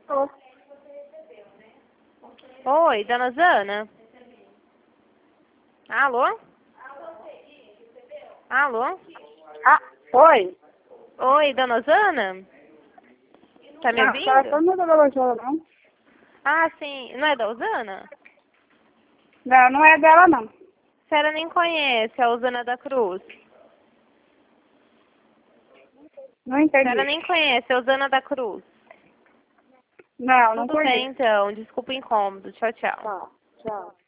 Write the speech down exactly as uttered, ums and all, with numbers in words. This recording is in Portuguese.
Alô? Oi, dona Zana? Alô? Alô? Ah, oi? Oi, dona Zana? Tá me Ah, o telefone ouvindo? não é da Lojola, não. Ah, sim. Não é da Usana? Não, não é dela, não. A senhora nem conhece a Usana da Cruz. Não A senhora entendi. nem conhece a Usana da Cruz. Não, não Tudo bem, conheço. então. Desculpa o incômodo. Tchau, tchau. Tá, tchau.